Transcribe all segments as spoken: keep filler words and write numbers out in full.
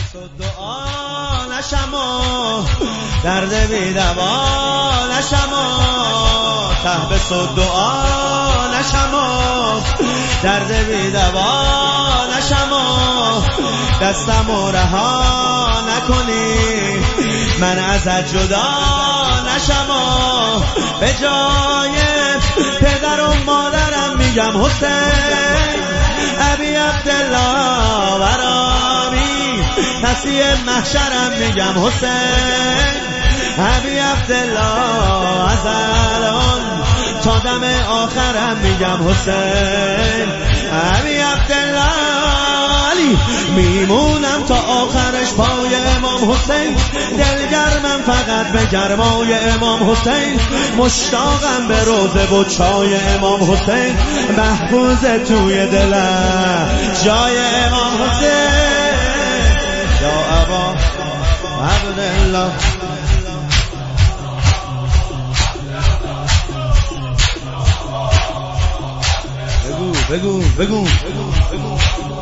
دعا نشم و درد بی دوا نشم و تحبس و دعا نشم و درد بی دوا نشم و دستم و رها نکنی من ازت جدا نشم و به جای پدر و مادرم میگم حسین ابی عبدالله برامی پسی محشرم میگم حسین ابی عبدالله از الان تا دم آخرم میگم حسین ابی عبدالله علی میمونم تا آخرش پای امام حسین دلگرمم فقط به گرمای امام حسین مشتاقم به روزه و چای امام حسین محفوظ توی دلم جای امام حسین یا ابا عبدالله بگو بگو بگو بگو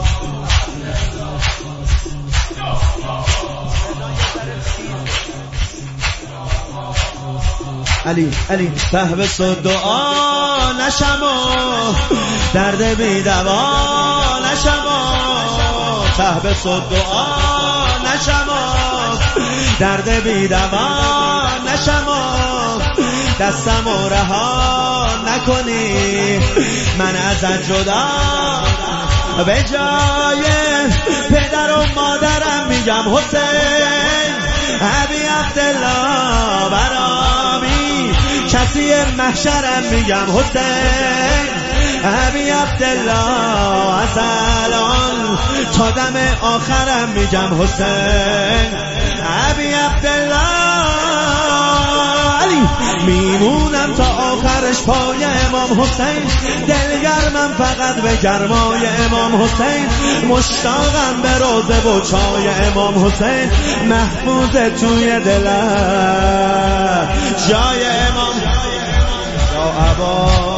علی علی تحبس و دعا نشم و درد بی دوا نشم و تحبس و دعا نشم و درد بی دوا نشم و دستم و رها نکنی من ازت جدا به جای پدر و مادرم میگم حسین ابی عبدالله برامی کسی محشرم میگم حسین ابی عبدالله از الان تا دم آخرم میگم حسین ابی عبدالله علی میمونم تا آخرش پای امام حسین دلگرمم فقط به گرمای امام حسین مشتاقم به روزه و چای امام حسین محفوظ توی دلم جای امام یا ابا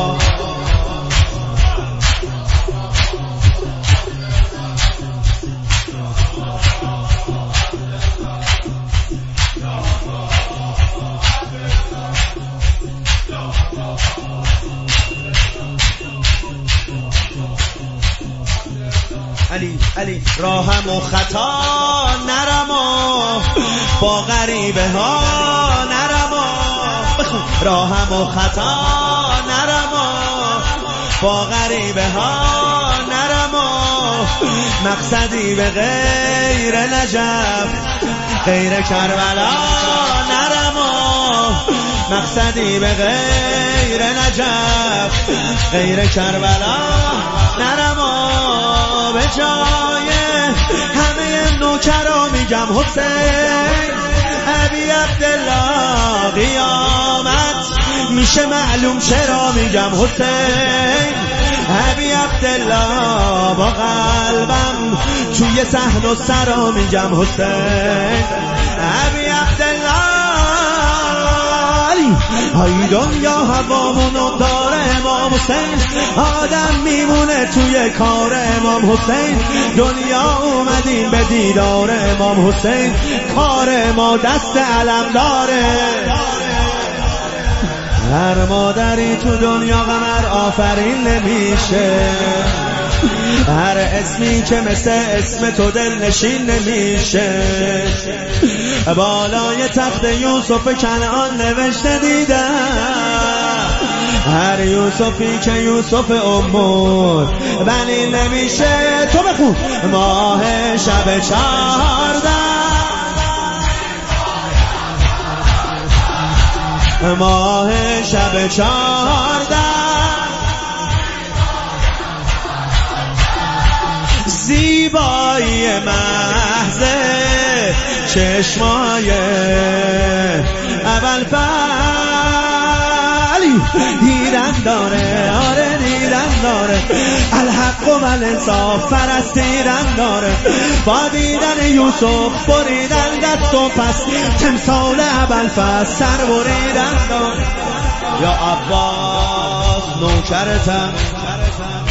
علی علی راهم و خطا نرم و با غریبه ها نرم و راهم و خطا نرم و با غریبه ها نرم و مقصدی به غیر نجف غیر کربلا نرم و مقصدی به غیر نجف غیر کربلا نرم و به جای همه نوکرا میگم حسین ابی عبدالله قیامت میشه معلوم چرا میگم حسین ابی عبدالله با قلبم توی صحن و سرا میگم حسین ابی عبدالله های دنیا هوامونو داره امام حسین آدم میمونه توی کار امام حسین دنیا اومدیم به دیدار امام حسین کار ما دست علم داره هر مادری تو دنیا قمر آفرین نمیشه هر اسمی که مثل اسم تو دل نشین نمیشه بالای تخت یوسف کنعان نوشته دیدم هر یوسفی که یوسف امور بنی نمیشه تو بخون ماه شب چهارده ماه شب چهارده زیبایی محض چشمای اول فعلی دیدن داره آره دیدن داره الحق و الانصاف فرستیدن داره با دیدن یوسف بریدن دست و پس تمثال اول فصل سر بریدن داره یا عباس نوکرتم